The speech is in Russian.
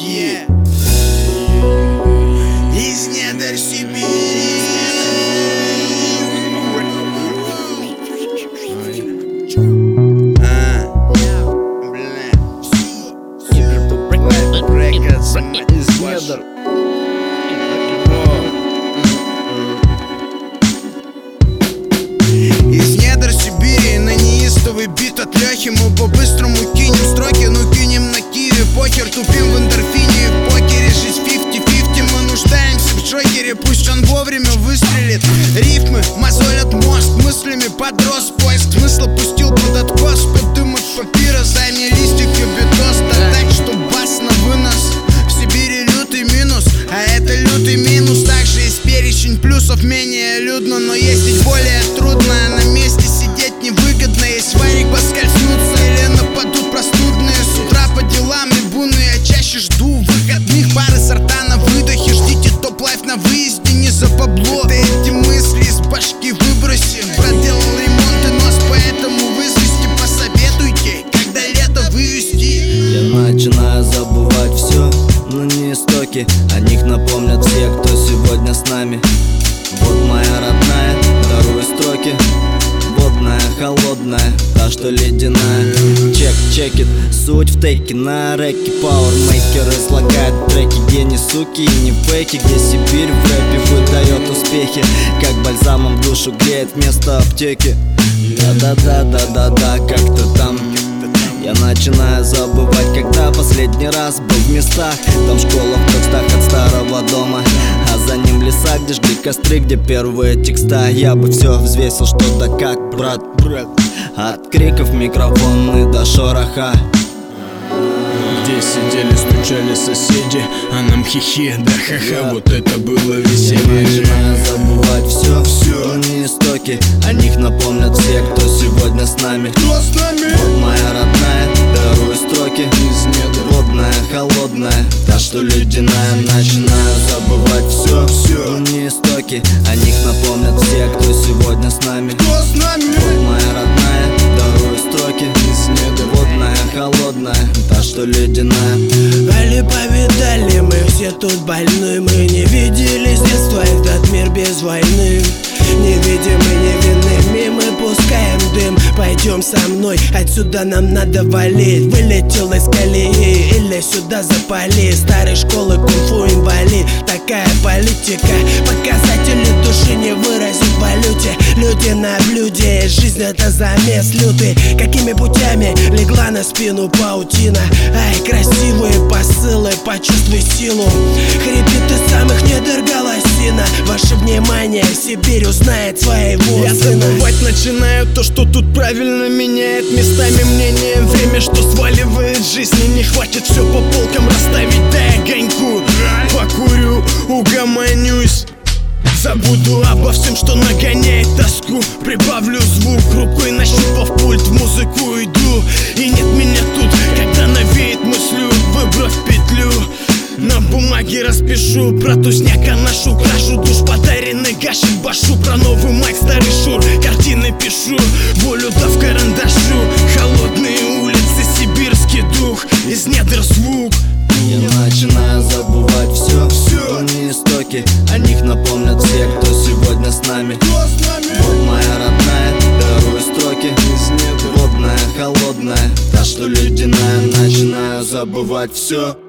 Из недр Сибири. Из недр. Из недр Сибири на неистовый бит от Лехи. Мы по-быстрому кинем строки, ну кинем на киви. Покер тупим в эндорфине, в покере жизнь 50-50. Мы нуждаемся в джокере, пусть он вовремя выстрелит. Рифмы мозолят мозг, мыслями подрос. Поиск смысла пустил под откос. Под дым от папироса, а не листик кюбитоста. Так что бас на вынос. В Сибири лютый минус, а это лютый минус. Также есть перечень плюсов, менее людно, но ездить более трудно. На месте сидеть невыгодно. Есть варик поскользнуться или нападут простудные. С утра по делам и буны я чаще жду выходных. Пары сорта на выдохе. Ждите топ-лайф на выезде, не за бабло. Да эти мысли из башки выбросим. Проделал ремонт и нос, поэтому вызвести посоветуйте, когда лето вывести. Я начинаю забывать все, но не истоки. О них напомнят все, кто сегодня с нами. Вот моя родная, даруй строки. Водная, холодная, та, что ледяная. Чекит, суть в тейке на реке. Пауэрмейкер излагает треки, где не суки и не фейки. Где Сибирь в рэпе выдает успехи, как бальзамом душу греет вместо аптеки. Да-да-да-да-да-да, как-то там. Я начинаю забывать, когда последний раз был в местах. Там школа в 300 от старого дома, а за ним леса, где жгли костры, где первые текста. Я бы все взвесил, что-то как брат. От криков микрофоны до шороха. Где сидели, стучали соседи, а нам хихи, да ха-ха, вот это было веселье. Я начинаю забывать все, не истоки. О них напомнят все, кто сегодня с нами. Кто с нами? Вот моя родная, даруй строки. Из недр. Водная, холодная, та, что ледяная. Начинаю забывать все, не истоки. О них напомнят все, кто сегодня с нами. Кто с нами? Вот моя родная, даруй строки. Из недр. Водная, холодная, та, что ледяная. Али повидали мы все тут больны. Мы не видели с детства этот мир без войны. Невидимы, невинными мы пускаем дым. Пойдем со мной, отсюда нам надо валить. Вылетел из колеи или сюда запали. Старой школы кунг-фу инвалид. Такая политика, показатели души не выразить в валюте. Люди на блюде, жизнь это замес лютый. Какими путями легла на спину паутина. Ай, красивые посылы, почувствуй силу. Хрипит из самых недр голосина. Ваше внимание, Сибирь узнает своего Я сына. забывать начинаю то, что тут правильно меняет местами мнение. Время, что сваливает жизни, не хватит все по полкам расставить. Дай огоньку, покурю, угомонюсь. Забуду обо всем, что нагоняет тоску. Прибавлю звук, рукой нащупав пульт, в музыку иду. И нет меня тут, когда навеет мыслью, выбрав петлю. На бумаге распишу про тузняка нашу крашу. Душ подаренный гашит башу. Про новый майк, старый шур, картины пишу. Волю дав карандашу. Холодные улицы, сибирский дух. Из недр звук. Я начинаю забывать все, не истоки. О них напомнят все, кто сегодня с нами. Вот моя родная, даруй строки. Из недр. Водная, холодная, та, что ледяная. Начинаю забывать все.